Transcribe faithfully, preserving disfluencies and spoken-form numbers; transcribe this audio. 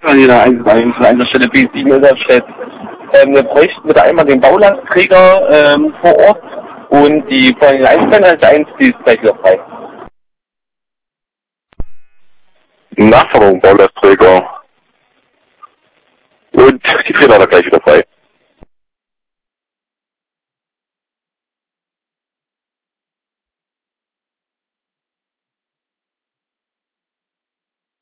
jeder eins eins an der Stelle B sieben Ingolstadt. Ähm, wir bräuchten wieder einmal den Baulastträger ähm, vor Ort und die Formel eins als eins, die ist gleich wieder frei. Nachforderung, Baulastträger und die Fehler da gleich wieder frei.